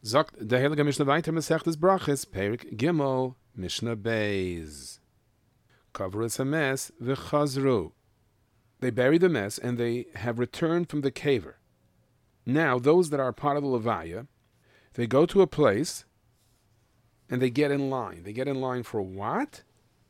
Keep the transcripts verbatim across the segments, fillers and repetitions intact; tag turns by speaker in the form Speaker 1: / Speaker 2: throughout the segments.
Speaker 1: Sagt der Heilige Mishnah weiter, Masechtes Brachos, Perik Gimel, Mishnah Beis. Kavras hames v'chazru. They bury the mess and they have returned from the caver. Now, those that are part of the Levaya, they go to a place and they get in line. They get in line for what?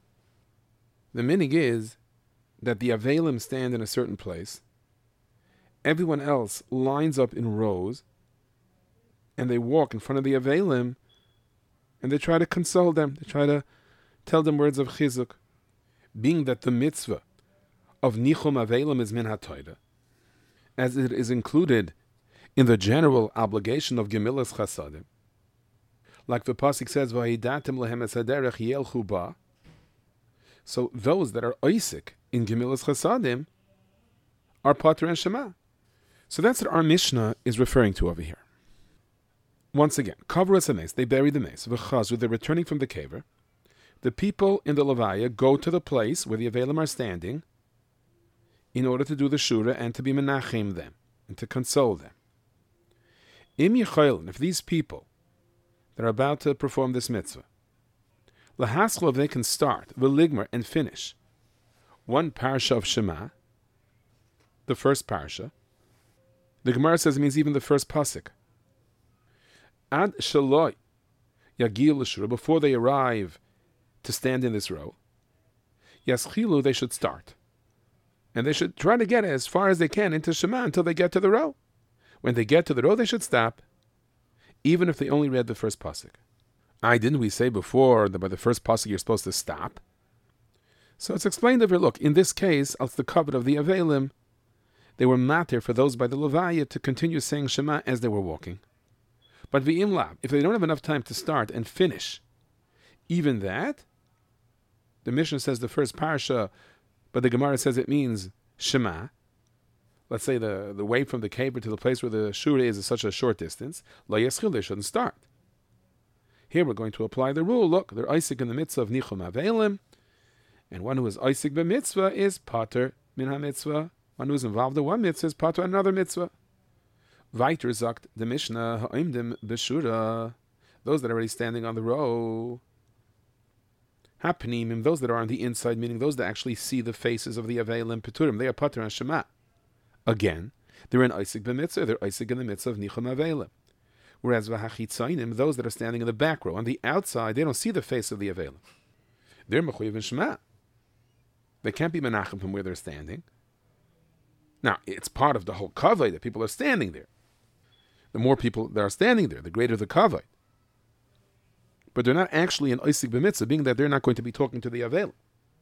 Speaker 1: The minig is that the Avelim stand in a certain place. Everyone else lines up in rows and they walk in front of the Avelim and they try to console them. They try to tell them words of chizuk. Being that the mitzvah of Nichum Avelim is min HaTorah, as it is included in the general obligation of Gemilas Chasadim. Like the pasuk says, "Vahidatim lehem es haderech yelchu ba." So those that are oisik in Gemilas Chasadim are Pater and Shema. So that's what our Mishnah is referring to over here. Once again, Kavras hames, they bury the mace. V'chazru, they're returning from the caver. The people in the Levaya go to the place where the Avelim are standing in order to do the Shura and to be menachim them and to console them. Im Yechayelin, if these people that are about to perform this mitzvah, Lahaskol, they can start, V'ligmer, and finish one parsha of Shema, the first parsha. The Gemara says it means even the first pasuk. Ad shaloi yagil l'shura, before they arrive to stand in this row, Yaschilu, they should start. And they should try to get as far as they can into Shema until they get to the row. When they get to the row, they should stop, even if they only read the first pasuk. I didn't we say before that by the first pasuk you're supposed to stop? So it's explained over, look, in this case, als the covet of the Avelim, they were matir for those by the Levaya to continue saying Shema as they were walking. But v'im lav, if they don't have enough time to start and finish, even that, the Mishnah says the first parsha, but the Gemara says it means Shema. Let's say the, the way from the caver to the place where the Shura is is such a short distance, lo yeschil, they shouldn't start. Here we're going to apply the rule. Look, they're Isaac in the mitzvah of Nichum Avelim, and one who is Isaac b'mitzvah is Pater min ha-mitzvah. One who is involved in one mitzvah is Pater another mitzvah. Weiter sagt the Mishnah, ha'imdim b'shura, those that are already standing on the row. Hapnimim, those that are on the inside, meaning those that actually see the faces of the Avelim Peturim, they are Pater and Shema. Again, they're in Isaac b'mitzvah, they're Isaac in the mitzvah of Nichum Avelim. Whereas v'hachitzainim, those that are standing in the back row, on the outside, they don't see the face of the Avelim. They're mechuyev in Shema. They can't be menachem from where they're standing. Now, it's part of the whole kavod that people are standing there. The more people that are standing there, the greater the kavod. But they're not actually in Isaac b'mitzvah, being that they're not going to be talking to the Avelim.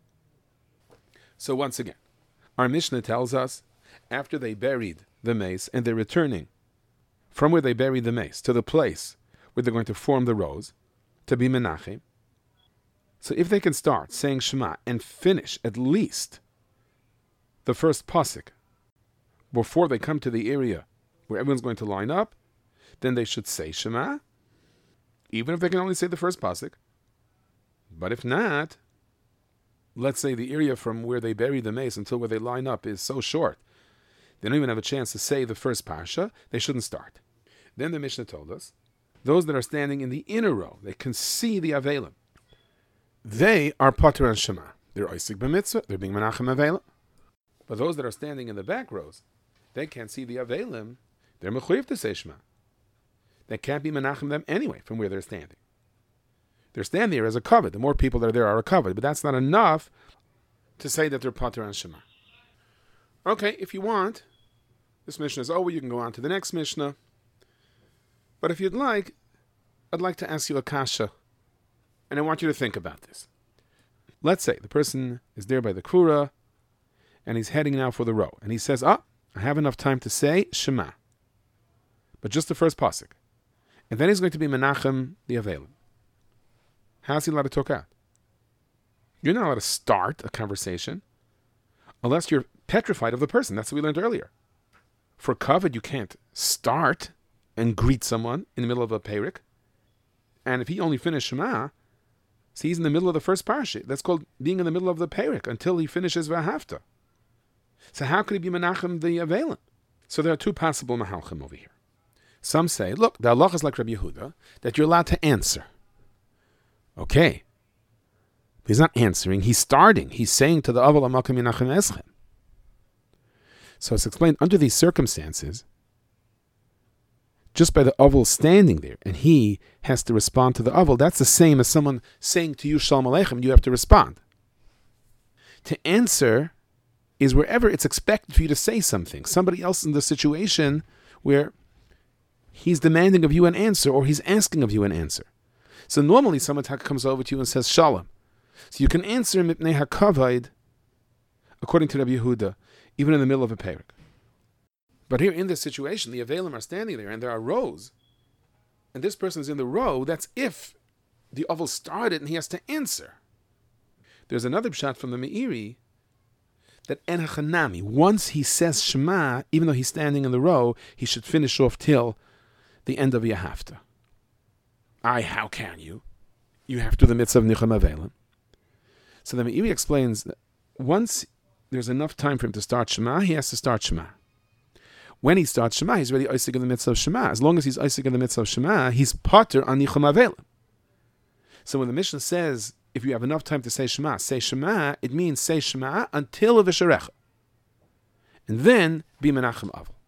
Speaker 1: So once again, our Mishnah tells us, after they buried the mace and they're returning from where they buried the mace to the place where they're going to form the rows, to be menachem. So if they can start saying Shema and finish at least the first pasuk before they come to the area where everyone's going to line up, then they should say Shema, even if they can only say the first pasuk. But if not, let's say the area from where they bury the mace until where they line up is so short, they don't even have a chance to say the first parsha, they shouldn't start. Then the Mishnah told us, those that are standing in the inner row, they can see the Avelim. They are Pater and Shema. They're Isaac b'mitzvah, they're being Menachem Avelim. But those that are standing in the back rows, they can't see the Avelim, they're mechuyev to say Shema. They can't be Menachem them anyway from where they're standing. They're standing there as a covet. The more people that are there are a covet, but that's not enough to say that they're Pater and Shema. Okay, if you want, this Mishnah is over, you can go on to the next Mishnah. But if you'd like, I'd like to ask you a kasha, and I want you to think about this. Let's say the person is there by the Kvura, and he's heading now for the row, and he says, ah, I have enough time to say Shema, but just the first pasuk. And then he's going to be Menachem the Avelim. How's he allowed to talk out? You're not allowed to start a conversation unless you're petrified of the person. That's what we learned earlier. For kavod, you can't start and greet someone in the middle of a perik. And if he only finished Shema, so he's in the middle of the first parsha. That's called being in the middle of the perik until he finishes V'ahavta. So how could he be Menachem the Avelim? So there are two possible Mahalchim over here. Some say, look, the halacha is like Rabbi Yehuda, that you're allowed to answer. Okay. He's not answering, he's starting. He's saying to the Aval Amakim Yinachem Eschem. So it's explained, under these circumstances, just by the Aval standing there, and he has to respond to the Aval, that's the same as someone saying to you, Shalom Aleichem, and you have to respond. To answer is wherever it's expected for you to say something. Somebody else in the situation where he's demanding of you an answer, or he's asking of you an answer. So normally someone comes over to you and says, Shalom. So you can answer Mipnei HaKavod, according to Rabbi Yehuda, even in the middle of a perek. But here in this situation, the Avelim are standing there, and there are rows, and this person is in the row. That's if the Aval started and he has to answer. There's another pshat from the Meiri that En HaChanami, once he says Shema, even though he's standing in the row, he should finish off till the end of Yahavta. Aye, how can you? You have to the mitzvah of Nicham Avelim. So the Meiri explains that once there's enough time for him to start Shema, he has to start Shema. When he starts Shema, he's already Isaac in the mitzvah of Shema. As long as he's Isaac in the mitzvah of Shema, he's potter on Nicham Avelim. So when the Mishnah says, if you have enough time to say Shema, say Shema, it means say Shema until Visharecha. And then be Menachem Aval.